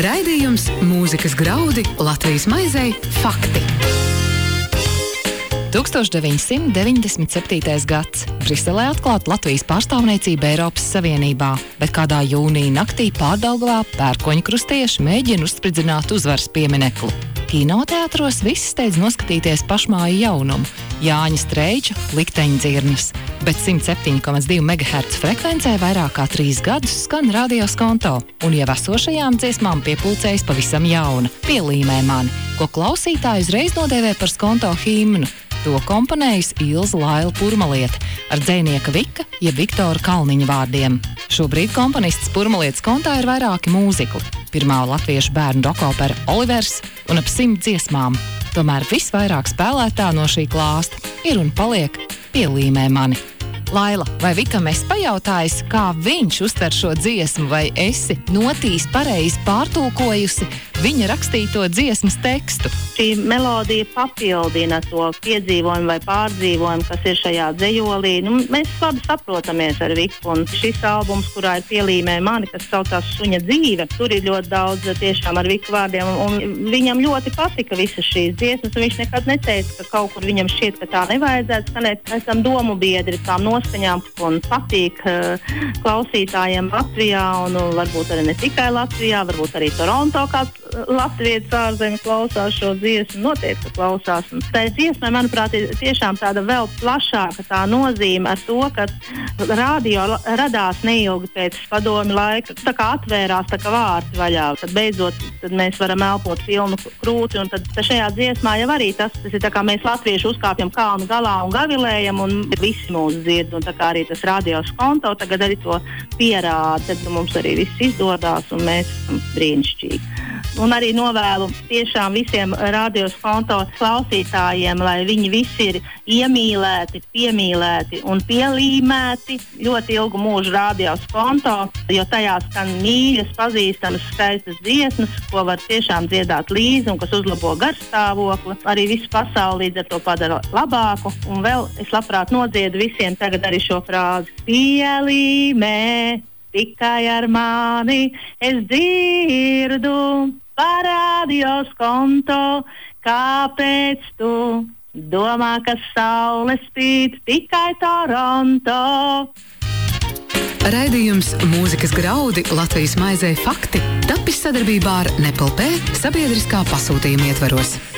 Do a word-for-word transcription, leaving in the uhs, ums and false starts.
Raidījums Mūzikas graudi Latvijas maizei fakti. tuksstoš deviņsimt deviņdesmit septītais gads. Briselē atklāta Latvijas pārstāvniecība Eiropas Savienībā, bet kādā jūnija naktī Pārdaugavā pērkoņu krustieši mēģina uzspridzināt uzvaras pieminekli. Kinoteātros visi steidz noskatīties pašmāju jaunumu – Jāņa Streiča likteņdzirnas, bet simt septiņi komats divi megaherca frekvencē vairāk kā trīs gadus skan Radio Skonto, un jau esošajām dziesmām piepulcējas pavisam jauna – Pielīmē mani, ko klausītāji uzreiz nodēvē par Skonto himnu. To komponējis Ilza Laila Purmaliete ar dzejnieka Vika jeb Viktora Kalniņa vārdiem. Šobrīd komponists Purmalietes kontā ir vairāki mūzikli. Pirmā latviešu bērnu rokopera Olivers un ap simt dziesmām. Tomēr visvairāk spēlētā no šī klāsta ir un paliek Pielīmē mani. Laila, vai Vikam esi pajautājis, kā viņš uztver šo dziesmu, vai esi notīs pareizi pārtulkojusi viņa rakstīto dziesmas tekstu? Šī melodija papildina to piedzīvojumu vai pārdzīvojumu, kas ir šajā dzejolī. Nu, mēs labi saprotamies ar Viku, un šis albums, kurā ir Pielīmē mani, kas saucās Suņa dzīve, tur ir ļoti daudz tiešām ar Viku vārdiem, un viņam ļoti patika visas šīs dziesmas, un viņš nekad neteica, ka kaut kur viņam šķiet, ka tā nevajadzētu skanēt. Mēs esam domu biedri tām noskaņām, un patīk uh, klausītājiem Latvijā, un uh, varbūt arī ne tikai Latvijā, varbūt arī Toronto kāds latvietis ārzemē klausās šo dziesmu, noteikti klausās. Un tā dziesma, manuprāt, ir tiešām tāda vēl plašāka tā nozīme ar to, ka radio radās neilgi pēc padomju laika, tā kā atvērās tā kā vārti vaļā, tad beidzot tad mēs varam elpot pilnu krūti, un tad šajā dziesmā jau arī tas, tas ir tā kā mēs latvieši uzkāpjam kalnu galā un gavilējam, un visi mūs dzird, un tā kā arī tas Radio Skonto tagad arī to pierāda, tad mums arī viss izdodās, un mēs esam brīnišķīgi. Un arī novēlu tiešām visiem Radio Skonto klausītājiem, lai viņi visi ir iemīlēti, piemīlēti un pielīmēti ļoti ilgu mūžu Radio Skonto, jo tajā skan mīļas, pazīstamas, skaistas dziesmas, ko var tiešām dziedāt līdzi un kas uzlabo garstāvokli. Arī visu pasauli līdz ar to padara labāku. Un vēl es labprāt nodziedu visiem tagad arī šo frāzi. Pielīmē, tikai ar mani es dzirdu par Radio Skonto, kāpēc tu domā, ka saule spīd tikai Toronto? Raidījums Mūzikas graudi Latvijas maizei fakti tapis sadarbībā ar Nepal P sabiedriskā pasūtījuma ietvaros.